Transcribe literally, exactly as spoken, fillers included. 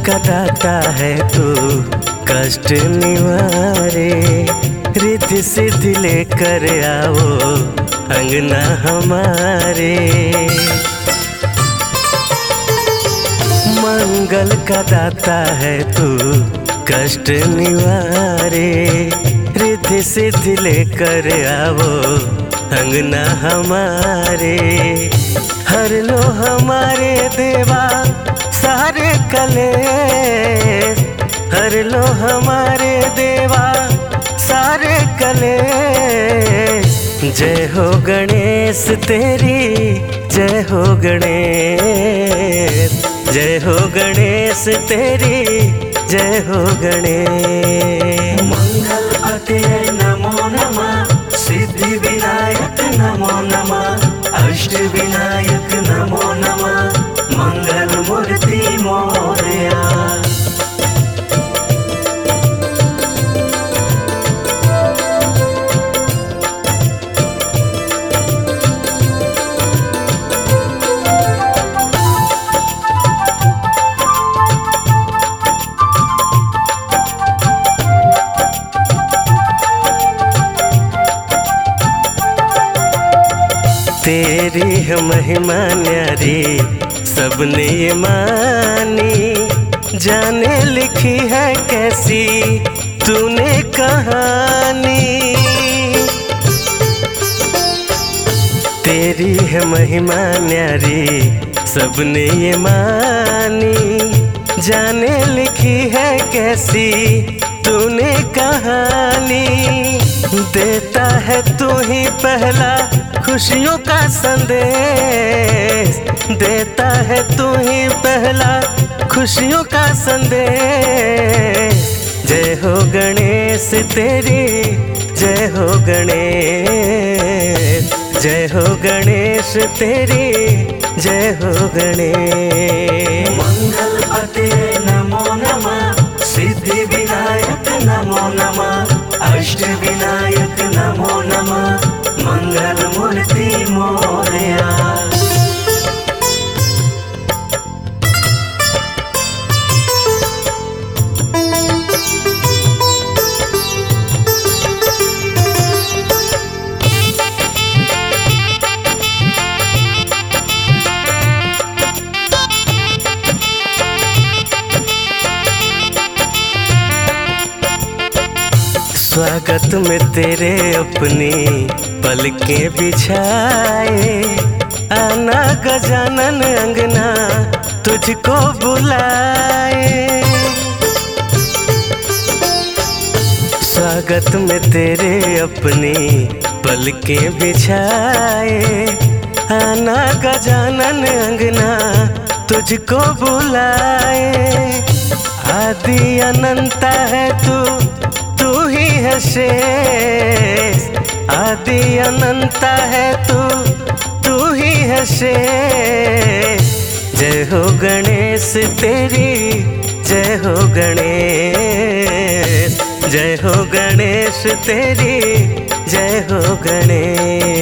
का दाता है तू कष्ट निवारे, रिद्धि सिद्धि लेकर आओ अंगना हमारे। मंगल का दाता है तू कष्ट निवारे, रिद्धि सिद्धि लेकर आओ अंगना हमारे। हर लो हमारे देवा सारे कलेश, हर लो हमारे देवा सारे कलेश। जय हो गणेश तेरी जय हो गणेश, जय हो गणेश तेरी जय हो गणेश। मंगलपते नमो नमः, सिद्धि विनायक नमो नमः, अष्ट विनायक नमो नमः, मंगल मूर्ति मोरया। तेरी है महिमा न्यारी सबने ये मानी, जाने लिखी है कैसी तूने कहानी। तेरी है महिमा न्यारी सबने ये मानी, जाने लिखी है कैसी तूने कहानी। देता है तू ही पहला खुशियों का संदेश, देता है तू ही पहला खुशियों का संदेश। जय हो गणेश तेरी जय हो गणेश, जय हो गणेश तेरी जय हो गणेश। मंगलपते नमो नमः, सिद्धि विनायक नमो नमः, अष्ट विनायक नमो नमः, मंगल मूर्ति मोरया। स्वागत में तेरे अपनी पलकें बिछाए, आना गजानन अंगना तुझको बुलाए। स्वागत में तेरे अपनी पलकें बिछाए, आना गजानन अंगना तुझको बुलाए। आदि अनंता है तू तू ही है शेष, आदि अनंता है तू तू ही है शेष। जय हो गणेश तेरी जय हो गणेश, जय हो गणेश तेरी जय हो गणेश।